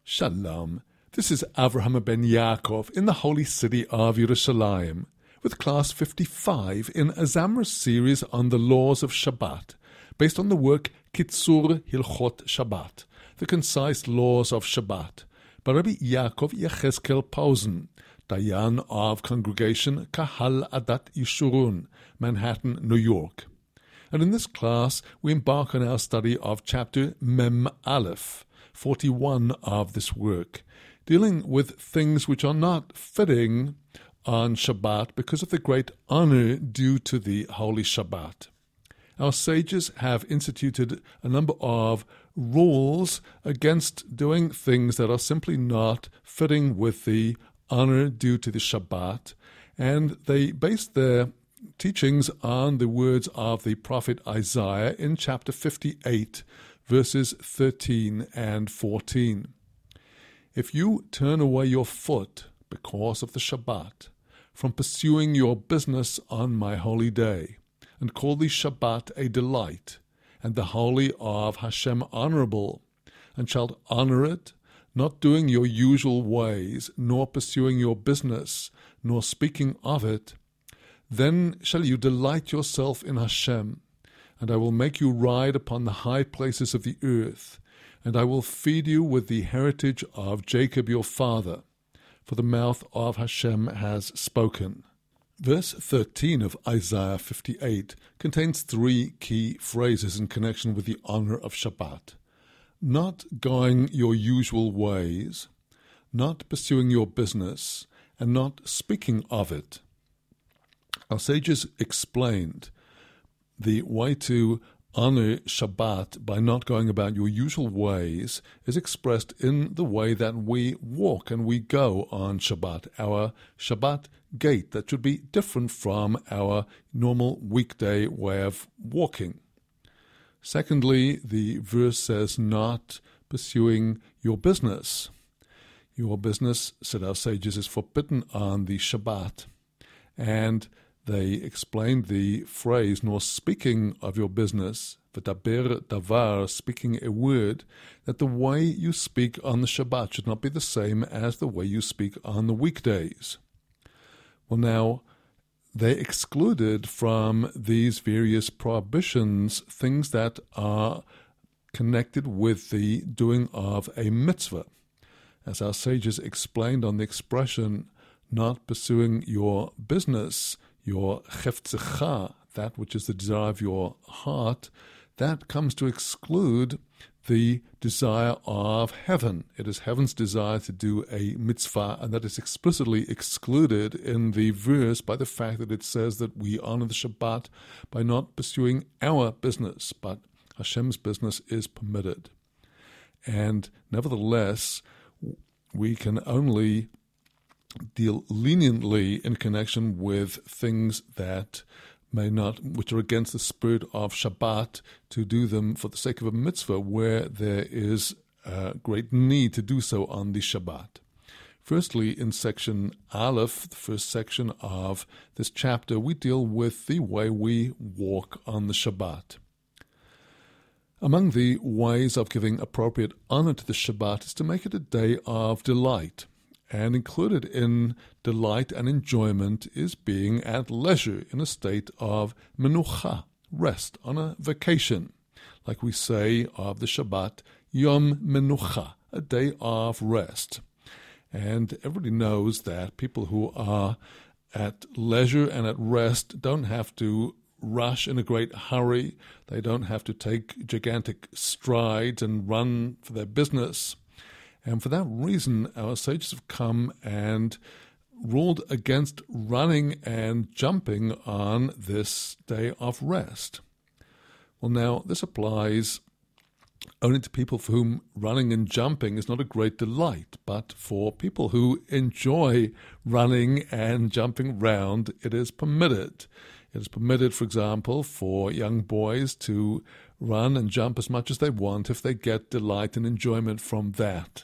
Shalom. This is Avraham ben Yaakov in the holy city of Yerushalayim with class 55 in Azamra's series on the laws of Shabbat, based on the work Kitzur Hilchot Shabbat, the concise laws of Shabbat, by Rabbi Yaakov Yechezkel Pausen, Dayan of Congregation Kahal Adat Yishurun, Manhattan, New York. And in this class we embark on our study of chapter Mem Aleph, 41 of this work, dealing with things which are not fitting on Shabbat because of the great honor due to the holy Shabbat. Our sages have instituted a number of rules against doing things that are simply not fitting with the honor due to the Shabbat, and they base their teachings on the words of the prophet Isaiah in chapter 58, verses 13 and 14. If you turn away your foot because of the Shabbat, from pursuing your business on my holy day, and call the Shabbat a delight, and the holy of Hashem honorable, and shalt honor it, not doing your usual ways, nor pursuing your business, nor speaking of it, then shall you delight yourself in Hashem, and I will make you ride upon the high places of the earth, and I will feed you with the heritage of Jacob your father, for the mouth of Hashem has spoken. Verse 13 of Isaiah 58 contains three key phrases in connection with the honor of Shabbat. Not going your usual ways, not pursuing your business, and not speaking of it. Our sages explained the way to honor Shabbat by not going about your usual ways is expressed in the way that we walk and we go on Shabbat, our Shabbat gait that should be different from our normal weekday way of walking. Secondly, the verse says not pursuing your business. Your business, said our sages, is forbidden on the Shabbat. And they explained the phrase, nor speaking of your business, v'daber davar, speaking a word, that the way you speak on the Shabbat should not be the same as the way you speak on the weekdays. Well, now, they excluded from these various prohibitions things that are connected with the doing of a mitzvah. As our sages explained on the expression, not pursuing your business, your chefzecha, that which is the desire of your heart, that comes to exclude the desire of heaven. It is heaven's desire to do a mitzvah, and that is explicitly excluded in the verse by the fact that it says that we honor the Shabbat by not pursuing our business, but Hashem's business is permitted. And nevertheless, we can only deal leniently in connection with things that may not, which are against the spirit of Shabbat, to do them for the sake of a mitzvah where there is a great need to do so on the Shabbat. Firstly, in section Aleph, the first section of this chapter, we deal with the way we walk on the Shabbat. Among the ways of giving appropriate honor to the Shabbat is to make it a day of delight. And included in delight and enjoyment is being at leisure in a state of menucha, rest, on a vacation. Like we say of the Shabbat, Yom Menucha, a day of rest. And everybody knows that people who are at leisure and at rest don't have to rush in a great hurry. They don't have to take gigantic strides and run for their business. And for that reason, our sages have come and ruled against running and jumping on this day of rest. Well, now, this applies only to people for whom running and jumping is not a great delight, but for people who enjoy running and jumping round, it is permitted. It is permitted, for example, for young boys to run and jump as much as they want if they get delight and enjoyment from that.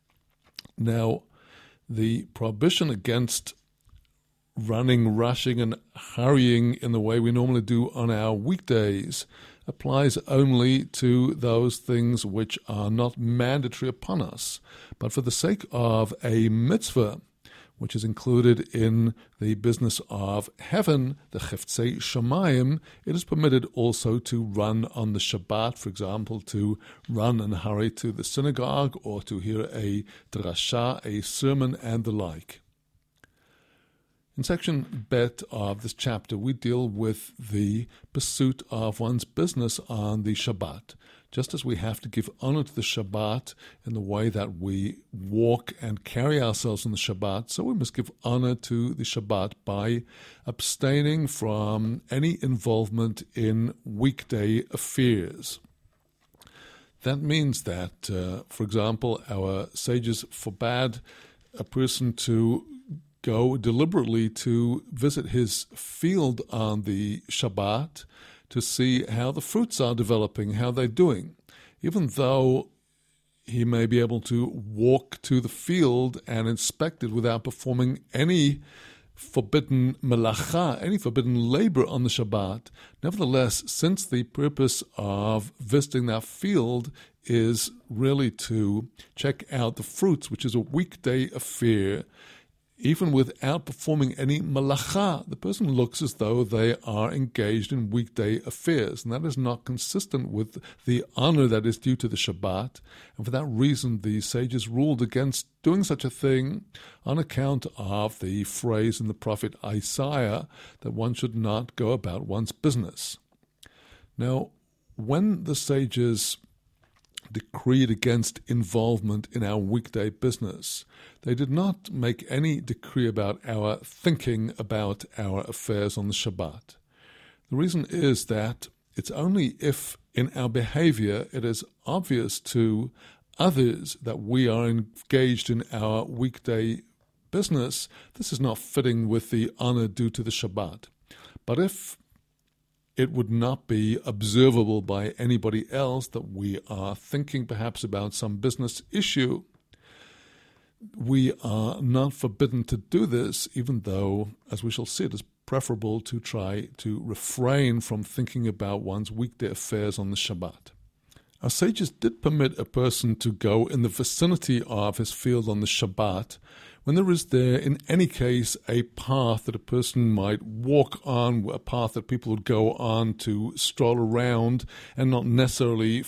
Now, the prohibition against running, rushing, and hurrying in the way we normally do on our weekdays applies only to those things which are not mandatory upon us, but for the sake of a mitzvah, which is included in the business of heaven, the Chiftzei Shamayim, it is permitted also to run on the Shabbat, for example, to run and hurry to the synagogue or to hear a drasha, a sermon, and the like. In section Bet of this chapter, we deal with the pursuit of one's business on the Shabbat. Just as we have to give honor to the Shabbat in the way that we walk and carry ourselves on the Shabbat, so we must give honor to the Shabbat by abstaining from any involvement in weekday affairs. That means that, for example, our sages forbade a person to go deliberately to visit his field on the Shabbat to see how the fruits are developing, how they're doing. Even though he may be able to walk to the field and inspect it without performing any forbidden melacha, any forbidden labor on the Shabbat, nevertheless, since the purpose of visiting that field is really to check out the fruits, which is a weekday affair, even without performing any malacha, the person looks as though they are engaged in weekday affairs, and that is not consistent with the honor that is due to the Shabbat. And for that reason, the sages ruled against doing such a thing on account of the phrase in the prophet Isaiah that one should not go about one's business. Now, when the sages decreed against involvement in our weekday business, they did not make any decree about our thinking about our affairs on the Shabbat. The reason is that it's only if in our behavior it is obvious to others that we are engaged in our weekday business, this is not fitting with the honor due to the Shabbat. But if it would not be observable by anybody else that we are thinking perhaps about some business issue, we are not forbidden to do this, even though, as we shall see, it is preferable to try to refrain from thinking about one's weekday affairs on the Shabbat. Our sages did permit a person to go in the vicinity of his field on the Shabbat when there is there, in any case, a path that a person might walk on, a path that people would go on to stroll around, and not necessarily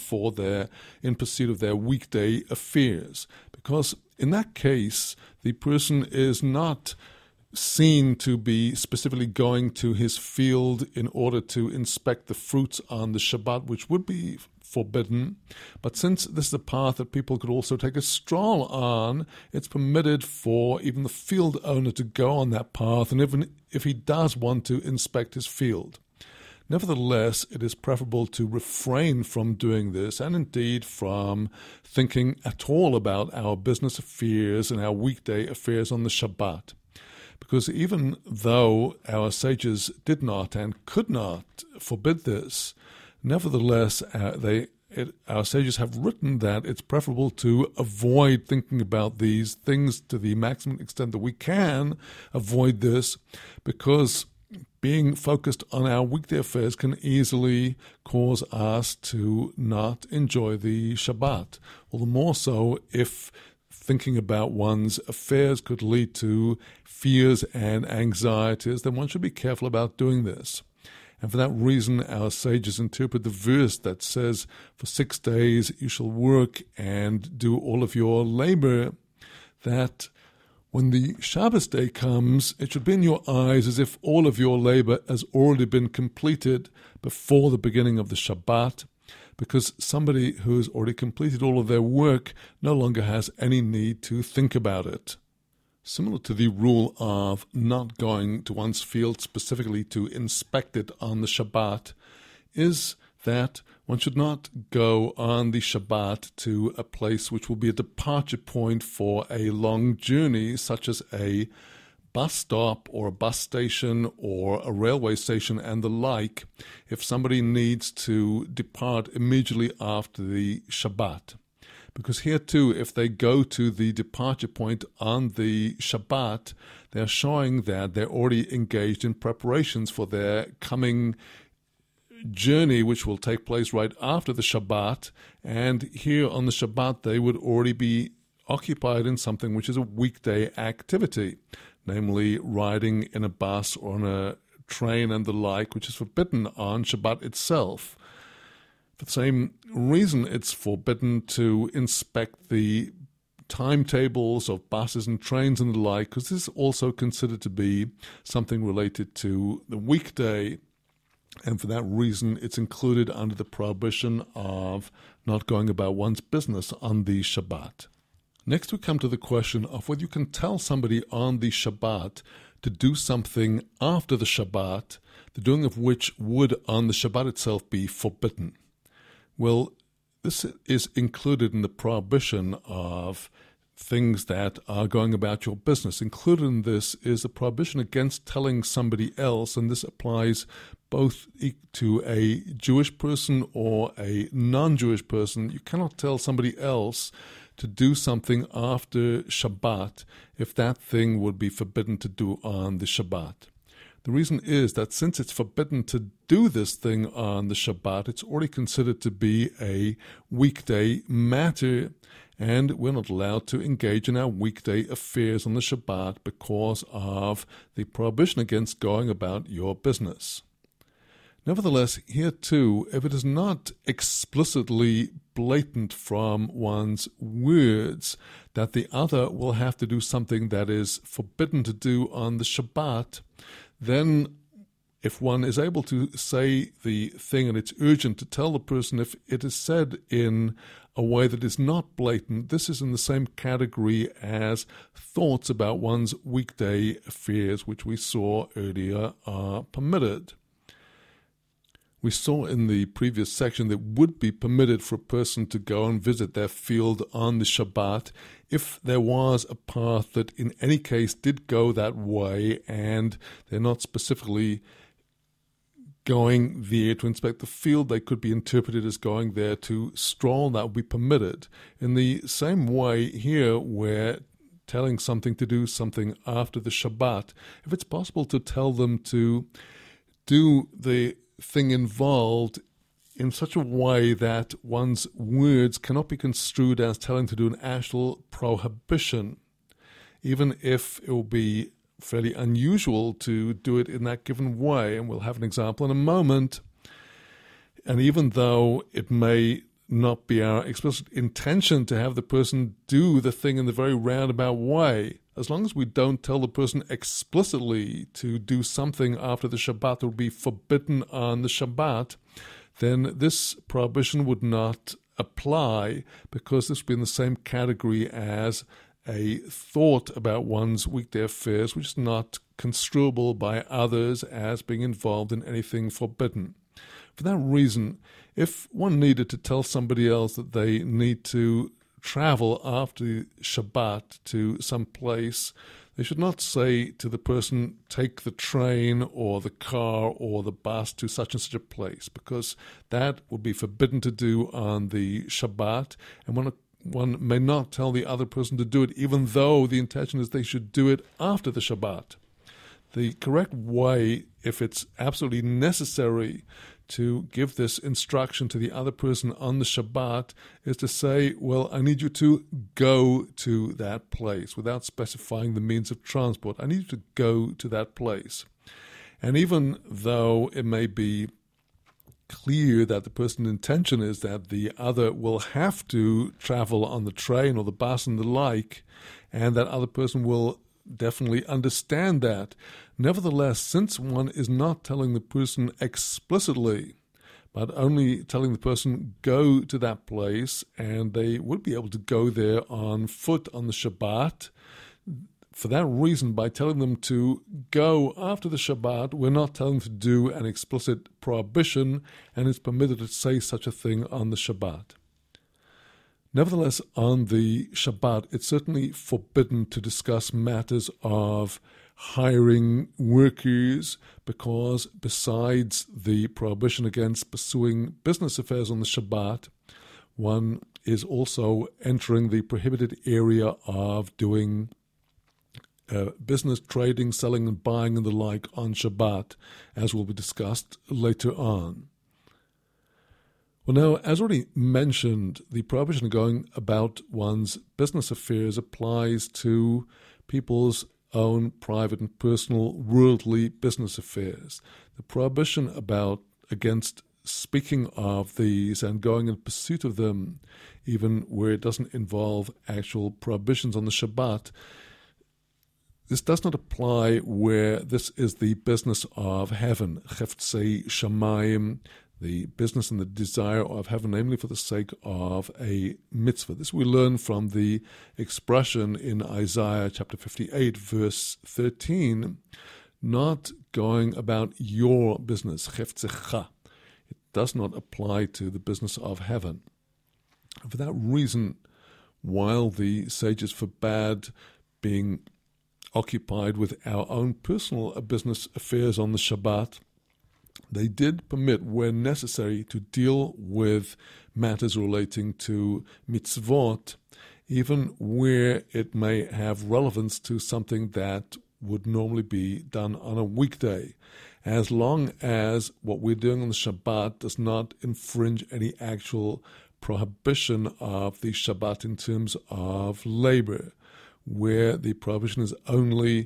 in pursuit of their weekday affairs. Because in that case, the person is not seen to be specifically going to his field in order to inspect the fruits on the Shabbat, which would be forbidden. But since this is a path that people could also take a stroll on, it's permitted for even the field owner to go on that path, and even if he does want to inspect his field. Nevertheless, it is preferable to refrain from doing this, and indeed from thinking at all about our business affairs and our weekday affairs on the Shabbat. Because even though our sages did not and could not forbid this, nevertheless, our sages have written that it's preferable to avoid thinking about these things to the maximum extent that we can avoid this, because being focused on our weekday affairs can easily cause us to not enjoy the Shabbat. All the more so if thinking about one's affairs could lead to fears and anxieties, then one should be careful about doing this. And for that reason, our sages interpret the verse that says, for 6 days you shall work and do all of your labor, that when the Shabbos day comes, it should be in your eyes as if all of your labor has already been completed before the beginning of the Shabbat, because somebody who has already completed all of their work no longer has any need to think about it. Similar to the rule of not going to one's field specifically to inspect it on the Shabbat, is that one should not go on the Shabbat to a place which will be a departure point for a long journey, such as a bus stop or a bus station or a railway station and the like, if somebody needs to depart immediately after the Shabbat. Because here too, if they go to the departure point on the Shabbat, they're showing that they're already engaged in preparations for their coming journey which will take place right after the Shabbat, and here on the Shabbat they would already be occupied in something which is a weekday activity, namely riding in a bus or on a train and the like, which is forbidden on Shabbat itself. For the same reason, it's forbidden to inspect the timetables of buses and trains and the like, because this is also considered to be something related to the weekday, and for that reason it's included under the prohibition of not going about one's business on the Shabbat. Next we come to the question of whether you can tell somebody on the Shabbat to do something after the Shabbat, the doing of which would on the Shabbat itself be forbidden. Well, this is included in the prohibition of things that are going about your business. Included in this is a prohibition against telling somebody else, and this applies both to a Jewish person or a non-Jewish person. You cannot tell somebody else to do something after Shabbat if that thing would be forbidden to do on the Shabbat. The reason is that since it's forbidden to do this thing on the Shabbat, it's already considered to be a weekday matter, and we're not allowed to engage in our weekday affairs on the Shabbat because of the prohibition against going about your business. Nevertheless, here too, if it is not explicitly blatant from one's words that the other will have to do something that is forbidden to do on the Shabbat, then if one is able to say the thing and it's urgent to tell the person, if it is said in a way that is not blatant, this is in the same category as thoughts about one's weekday affairs, which we saw earlier are permitted. We saw in the previous section that it would be permitted for a person to go and visit their field on the Shabbat if there was a path that in any case did go that way and they're not specifically going there to inspect the field. They could be interpreted as going there to stroll, that would be permitted. In the same way here, where telling something to do something after the Shabbat, if it's possible to tell them to do the thing involved in such a way that one's words cannot be construed as telling to do an actual prohibition, even if it will be fairly unusual to do it in that given way, and we'll have an example in a moment. And even though it may not be our explicit intention to have the person do the thing in the very roundabout way, as long as we don't tell the person explicitly to do something after the Shabbat that would be forbidden on the Shabbat, then this prohibition would not apply, because this would be in the same category as a thought about one's weekday affairs, which is not construable by others as being involved in anything forbidden. For that reason, if one needed to tell somebody else that they need to travel after Shabbat to some place, they should not say to the person, take the train or the car or the bus to such and such a place, because that would be forbidden to do on the Shabbat, and one may not tell the other person to do it, even though the intention is they should do it after the Shabbat. The correct way, if it's absolutely necessary to give this instruction to the other person on the Shabbat, is to say, well, I need you to go to that place, without specifying the means of transport. I need you to go to that place. And even though it may be clear that the person's intention is that the other will have to travel on the train or the bus and the like, and that other person will definitely understand that, nevertheless, since one is not telling the person explicitly, but only telling the person go to that place, and they would be able to go there on foot on the Shabbat, for that reason, by telling them to go after the Shabbat, we're not telling them to do an explicit prohibition, and it's permitted to say such a thing on the Shabbat. Nevertheless, on the Shabbat, it's certainly forbidden to discuss matters of hiring workers, because besides the prohibition against pursuing business affairs on the Shabbat, one is also entering the prohibited area of doing business, trading, selling and buying and the like on Shabbat, as will be discussed later on. Well, now, as already mentioned, the prohibition of going about one's business affairs applies to people's own private and personal worldly business affairs. The prohibition against speaking of these and going in pursuit of them, even where it doesn't involve actual prohibitions on the Shabbat, this does not apply where this is the business of heaven, Cheftzei Shamayim, the business and the desire of heaven, namely for the sake of a mitzvah. This we learn from the expression in Isaiah chapter 58, verse 13, not going about your business, Cheftzecha. It does not apply to the business of heaven. For that reason, while the sages forbade being occupied with our own personal business affairs on the Shabbat, they did permit, where necessary, to deal with matters relating to mitzvot, even where it may have relevance to something that would normally be done on a weekday, as long as what we're doing on the Shabbat does not infringe any actual prohibition of the Shabbat in terms of labor, where the prohibition is only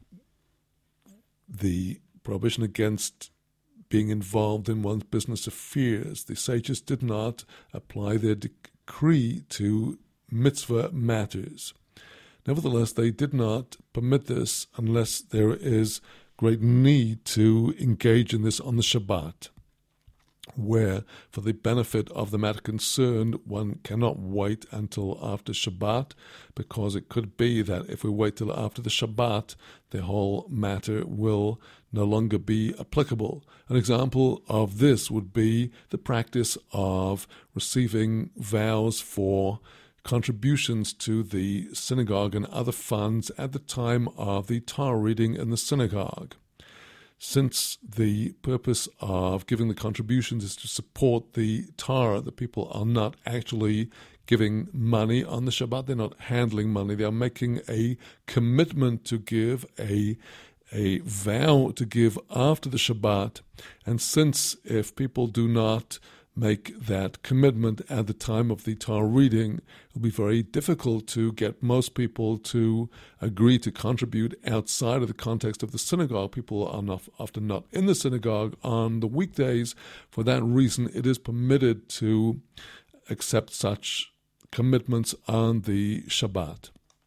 the prohibition against being involved in one's business affairs. The sages did not apply their decree to mitzvah matters. Nevertheless, they did not permit this unless there is great need to engage in this on the Shabbat, where, for the benefit of the matter concerned, one cannot wait until after Shabbat, because it could be that if we wait till after the Shabbat, the whole matter will no longer be applicable. An example of this would be the practice of receiving vows for contributions to the synagogue and other funds at the time of the Torah reading in the synagogue. Since the purpose of giving the contributions is to support the Torah, the people are not actually giving money on the Shabbat, they're not handling money, they are making a commitment to give, a vow to give after the Shabbat. And since if people do not make that commitment at the time of the Torah reading, it will be very difficult to get most people to agree to contribute outside of the context of the synagogue. People are often not in the synagogue on the weekdays. For that reason, it is permitted to accept such commitments on the Shabbat.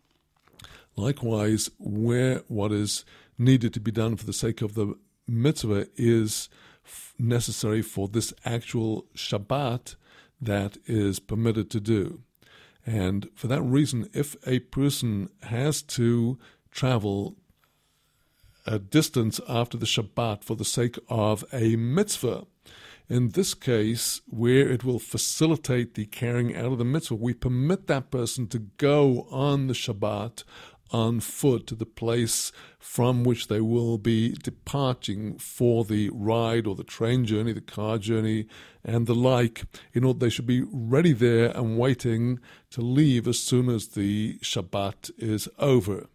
Likewise, where what is needed to be done for the sake of the mitzvah is necessary for this actual Shabbat, that is permitted to do. And for that reason, if a person has to travel a distance after the Shabbat for the sake of a mitzvah, in this case, where it will facilitate the carrying out of the mitzvah, we permit that person to go on the Shabbat on foot to the place from which they will be departing for the ride or the train journey, the car journey, and the like, in order they should be ready there and waiting to leave as soon as the Shabbat is over.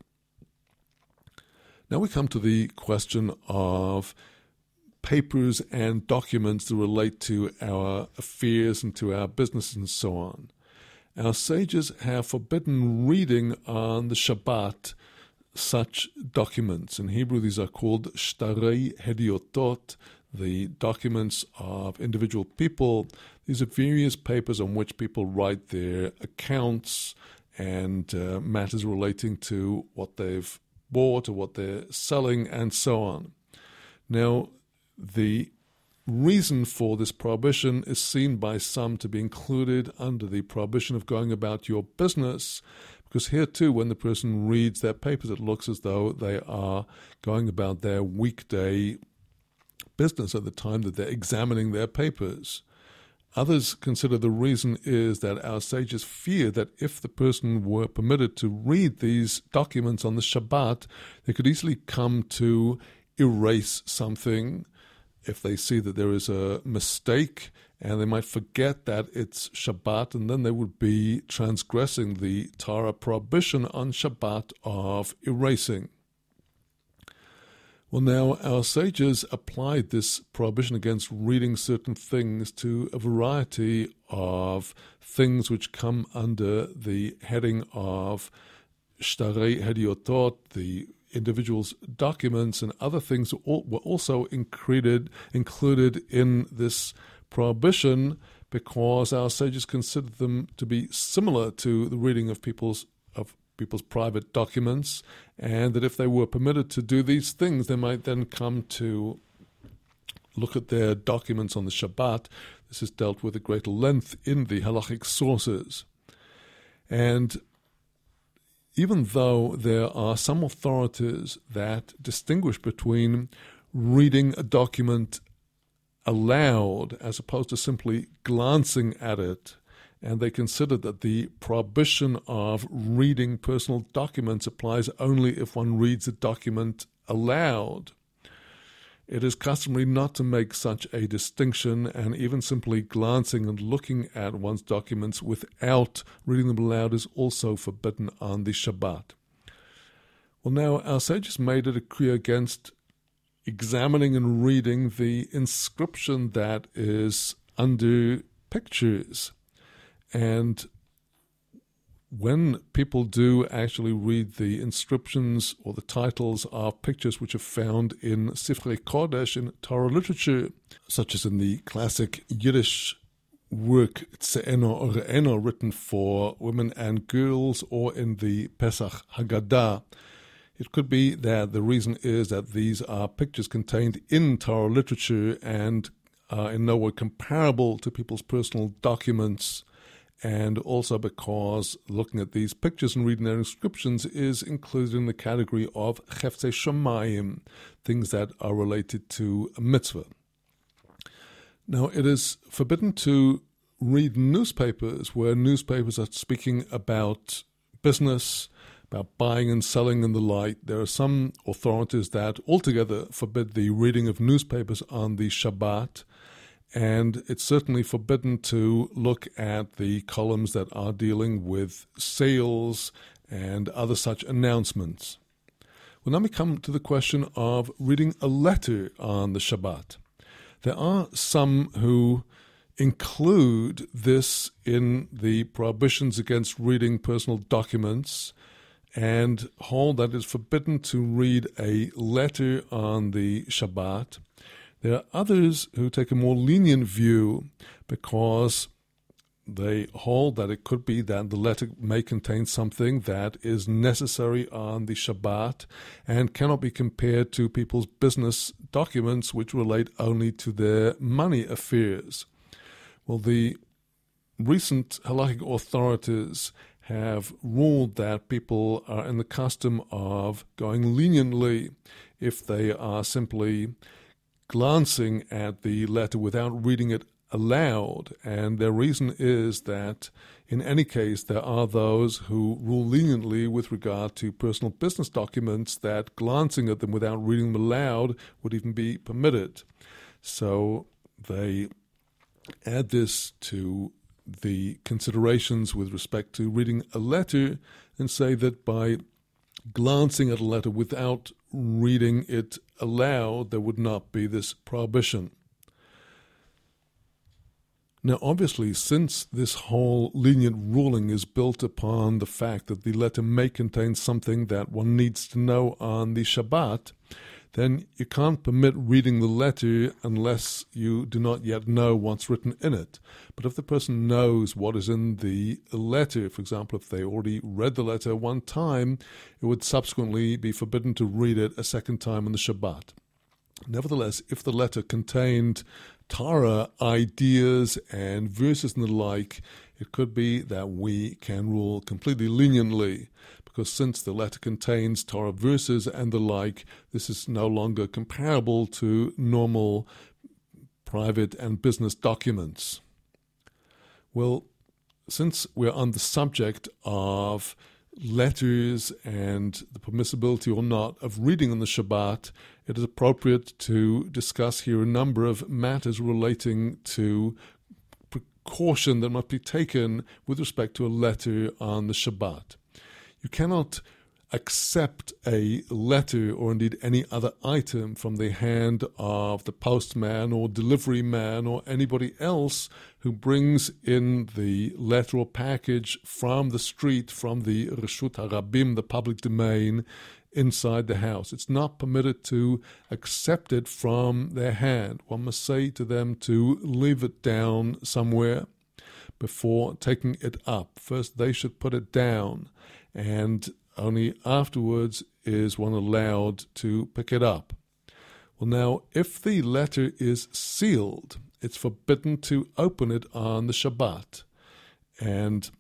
Now we come to the question of papers and documents that relate to our affairs and to our business and so on. Our sages have forbidden reading on the Shabbat such documents. In Hebrew, these are called shtarei hediotot, the documents of individual people. These are various papers on which people write their accounts and matters relating to what they've bought or what they're selling and so on. Now, the reason for this prohibition is seen by some to be included under the prohibition of going about your business, because here too, when the person reads their papers, it looks as though they are going about their weekday business at the time that they're examining their papers. Others consider the reason is that our sages fear that if the person were permitted to read these documents on the Shabbat, they could easily come to erase something if they see that there is a mistake, and they might forget that it's Shabbat, and then they would be transgressing the Torah prohibition on Shabbat of erasing. Well, now, our sages applied this prohibition against reading certain things to a variety of things which come under the heading of Shtarei Hediotot, the individual's documents, and other things were also included in this prohibition because our sages considered them to be similar to the reading of people's private documents, and that if they were permitted to do these things, they might then come to look at their documents on the Shabbat. This is dealt with at greater length in the halachic sources. And even though there are some authorities that distinguish between reading a document aloud as opposed to simply glancing at it, and they consider that the prohibition of reading personal documents applies only if one reads a document aloud, it is customary not to make such a distinction, and even simply glancing and looking at one's documents without reading them aloud is also forbidden on the Shabbat. Well, now, our sages made a decree against examining and reading the inscription that is under pictures. And when people do actually read the inscriptions or the titles of pictures which are found in Sifrei Kodesh, in Torah literature, such as in the classic Yiddish work Tze'eno or Re'eno, written for women and girls, or in the Pesach Haggadah, it could be that the reason is that these are pictures contained in Torah literature and are in no way comparable to people's personal documents, and also because looking at these pictures and reading their inscriptions is included in the category of Cheftzei Shamayim, things that are related to a mitzvah. Now, it is forbidden to read newspapers where newspapers are speaking about business, about buying and selling and the like. There are some authorities that altogether forbid the reading of newspapers on the Shabbat, and it's certainly forbidden to look at the columns that are dealing with sales and other such announcements. Well, now we come to the question of reading a letter on the Shabbat. There are some who include this in the prohibitions against reading personal documents and hold that it's forbidden to read a letter on the Shabbat. There are others who take a more lenient view because they hold that it could be that the letter may contain something that is necessary on the Shabbat and cannot be compared to people's business documents which relate only to their money affairs. Well, the recent halachic authorities have ruled that people are in the custom of going leniently if they are simply glancing at the letter without reading it aloud, and their reason is that in any case there are those who rule leniently with regard to personal business documents that glancing at them without reading them aloud would even be permitted. So they add this to the considerations with respect to reading a letter and say that by glancing at a letter without reading it aloud, there would not be this prohibition. Now, obviously, since this whole lenient ruling is built upon the fact that the letter may contain something that one needs to know on the Shabbat, then you can't permit reading the letter unless you do not yet know what's written in it. But if the person knows what is in the letter, for example, if they already read the letter one time, it would subsequently be forbidden to read it a second time on the Shabbat. Nevertheless, if the letter contained Torah ideas and verses and the like, it could be that we can rule completely leniently, because since the letter contains Torah verses and the like, this is no longer comparable to normal private and business documents. Well, since we're on the subject of letters and the permissibility or not of reading on the Shabbat, it is appropriate to discuss here a number of matters relating to precaution that must be taken with respect to a letter on the Shabbat. You cannot accept a letter or indeed any other item from the hand of the postman or delivery man or anybody else who brings in the letter or package from the street, from the Reshut HaRabim, the public domain, inside the house. It's not permitted to accept it from their hand. One must say to them to leave it down somewhere before taking it up. First, they should put it down, and only afterwards is one allowed to pick it up. Well, now, if the letter is sealed, it's forbidden to open it on the Shabbat. And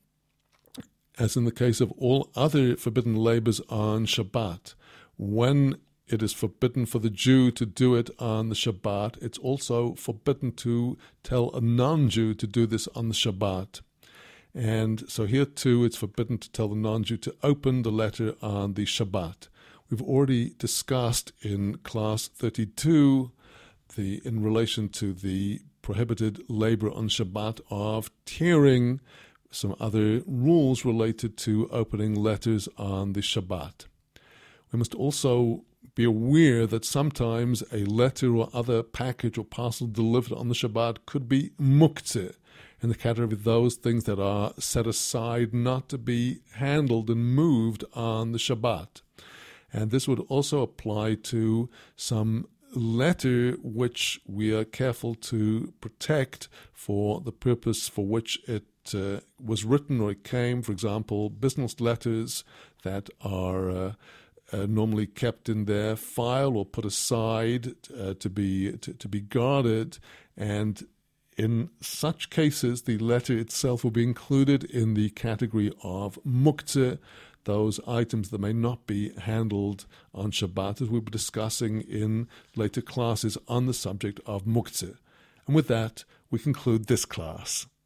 as in the case of all other forbidden labors on Shabbat, when it is forbidden for the Jew to do it on the Shabbat, it's also forbidden to tell a non-Jew to do this on the Shabbat. And so here too, it's forbidden to tell the non-Jew to open the letter on the Shabbat. We've already discussed in class 32 in relation to the prohibited labor on Shabbat of tearing, some other rules related to opening letters on the Shabbat. We must also be aware that sometimes a letter or other package or parcel delivered on the Shabbat could be muktzeh, in the category of those things that are set aside not to be handled and moved on the Shabbat. And this would also apply to some letter which we are careful to protect for the purpose for which it was written or it came. For example, business letters that are normally kept in their file or put aside to be guarded, and in such cases, the letter itself will be included in the category of muktzeh, those items that may not be handled on Shabbat, as we'll be discussing in later classes on the subject of muktzeh. And with that, we conclude this class.